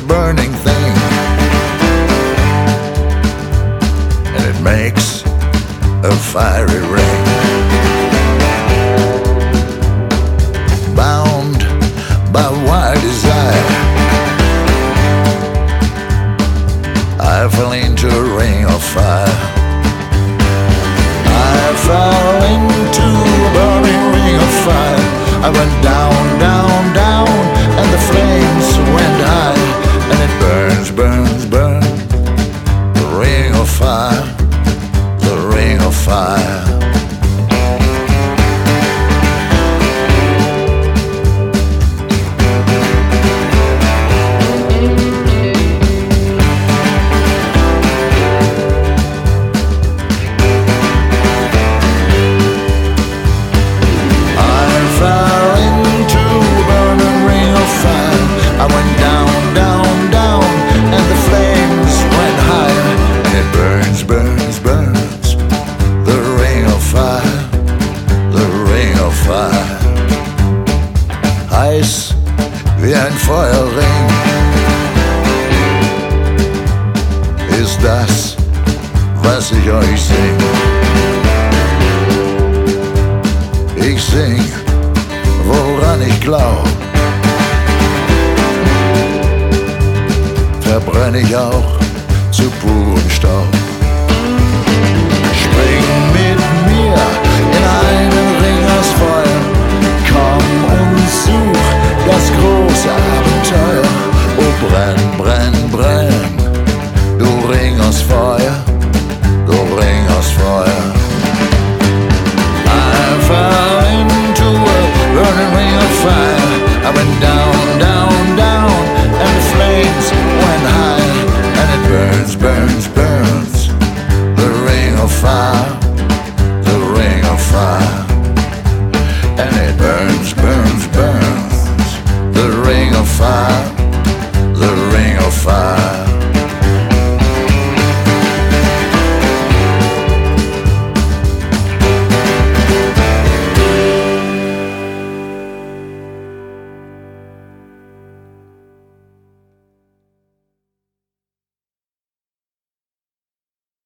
a burning thing, and it makes a fiery ring. Bound by wild desire, I fell into a ring of fire. I fell into a burning ring of fire. I went down, down, down, and the flames went high, and it burns, burns, burns. The ring of fire, the ring of fire. I went down, down, down, and the flames went higher, and it burns, burns, burns. The ring of fire, the ring of fire. Heiß wie ein Feuerring ist das, was ich euch sing. Ich sing, woran ich glaub. Verbrenne ich auch zu purem Staub. Spring mit mir in einen Ring aus Feuer, komm und such das große Abenteuer. Oh, brenn, brenn, brenn, du Ring aus Feuer, du Ring aus Feuer. I fell into a burning ring of fire. I went down, down.